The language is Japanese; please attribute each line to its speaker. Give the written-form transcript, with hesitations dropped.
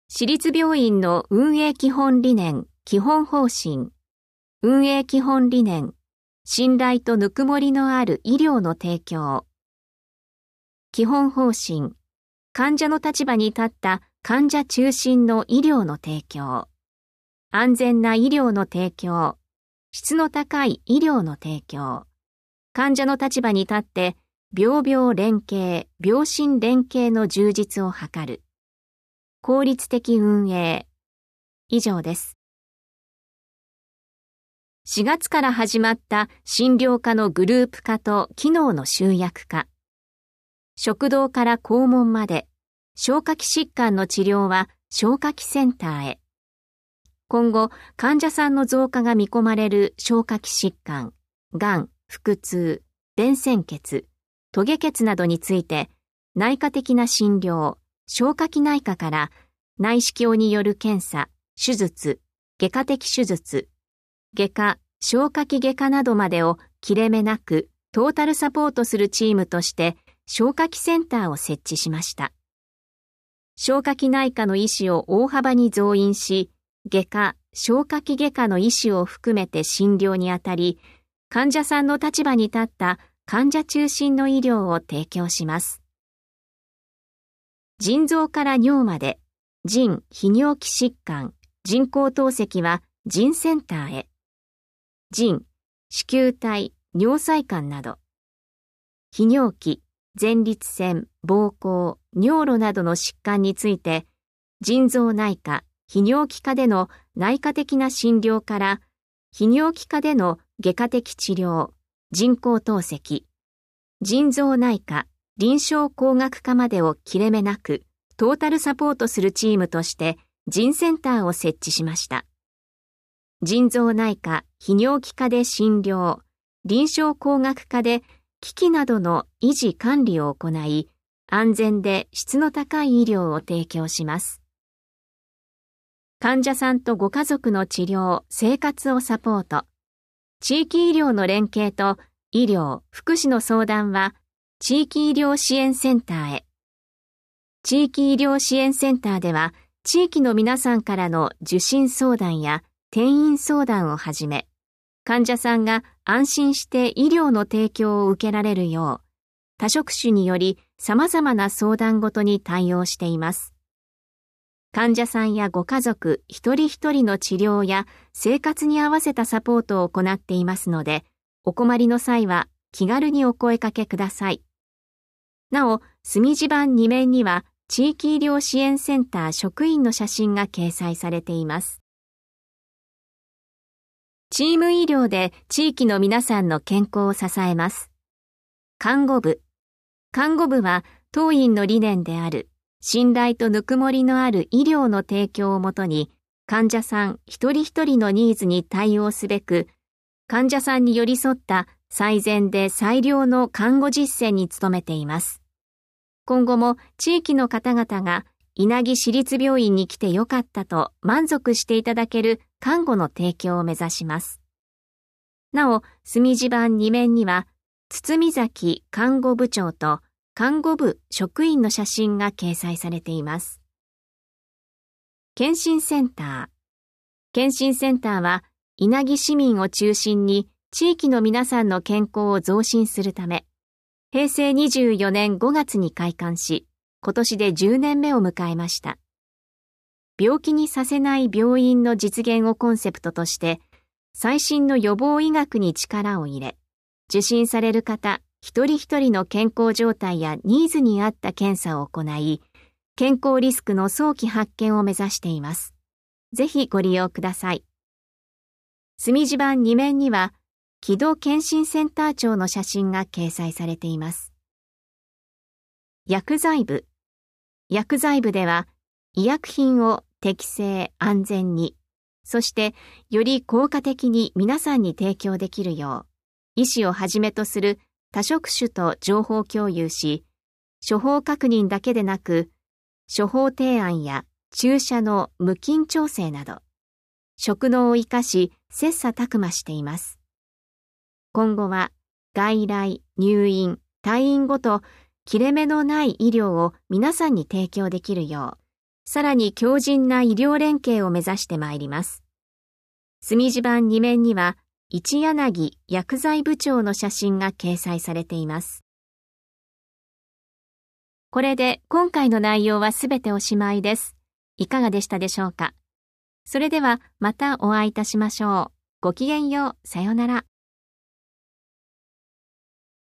Speaker 1: 私立病院の運営基本理念、基本方針、運営基本理念、信頼とぬくもりのある医療の提供。基本方針、患者の立場に立った患者中心の医療の提供。安全な医療の提供。質の高い医療の提供。患者の立場に立って病病連携、病診連携の充実を図る。効率的運営。以上です。4月から始まった診療科のグループ化と機能の集約化。食道から肛門まで、消化器疾患の治療は消化器センターへ。今後、患者さんの増加が見込まれる消化器疾患、がん、腹痛、便潜血、トゲ血などについて、内科的な診療、消化器内科から内視鏡による検査、手術、外科的手術、外科、消化器外科などまでを切れ目なくトータルサポートするチームとして消化器センターを設置しました。消化器内科の医師を大幅に増員し、外科、消化器外科の医師を含めて診療にあたり、患者さんの立場に立った患者中心の医療を提供します。腎臓から尿まで、腎・泌尿器疾患、人工透析は腎センターへ。腎、子宮体、尿細管など。泌尿器、前立腺、膀胱、尿路などの疾患について、腎臓内科、泌尿器科での内科的な診療から、泌尿器科での外科的治療、人工透析、腎臓内科、臨床工学科までを切れ目なく、トータルサポートするチームとして、腎センターを設置しました。腎臓内科、泌尿器科で診療、臨床工学科で機器などの維持管理を行い、安全で質の高い医療を提供します。患者さんとご家族の治療、生活をサポート。地域医療の連携と医療・福祉の相談は、地域医療支援センターへ。地域医療支援センターでは、地域の皆さんからの受診相談や転院相談をはじめ、患者さんが安心して医療の提供を受けられるよう、多職種により様々な相談ごとに対応しています。患者さんやご家族一人一人の治療や生活に合わせたサポートを行っていますので、お困りの際は気軽にお声かけください。なお、墨字版2面には地域医療支援センター職員の写真が掲載されています。チーム医療で地域の皆さんの健康を支えます。看護部。看護部は当院の理念である信頼とぬくもりのある医療の提供をもとに、患者さん一人一人のニーズに対応すべく、患者さんに寄り添った最善で最良の看護実践に努めています。今後も地域の方々が稲城市立病院に来てよかったと満足していただける看護の提供を目指します。なお、墨字版2面には、堤崎看護部長と看護部職員の写真が掲載されています。検診センター。検診センターは、稲城市民を中心に地域の皆さんの健康を増進するため、平成24年5月に開館し、今年で10年目を迎えました。病気にさせない病院の実現をコンセプトとして、最新の予防医学に力を入れ、受診される方一人一人の健康状態やニーズに合った検査を行い、健康リスクの早期発見を目指しています。ぜひご利用ください。墨字版2面には、木戸検診センター長の写真が掲載されています。薬剤部。薬剤部では、医薬品を適正・安全に、そしてより効果的に皆さんに提供できるよう、医師をはじめとする多職種と情報共有し、処方確認だけでなく、処方提案や注射の無菌調整など、職能を生かし切磋琢磨しています。今後は外来、入院、退院後と切れ目のない医療を皆さんに提供できるよう、 さらに強靭な医療連携を目指してまいります。墨字版2面には、一柳薬剤部長の写真が掲載されています。これで今回の内容はすべておしまいです。いかがでしたでしょうか。それではまたお会いいたしましょう。ごきげんよう。さようなら。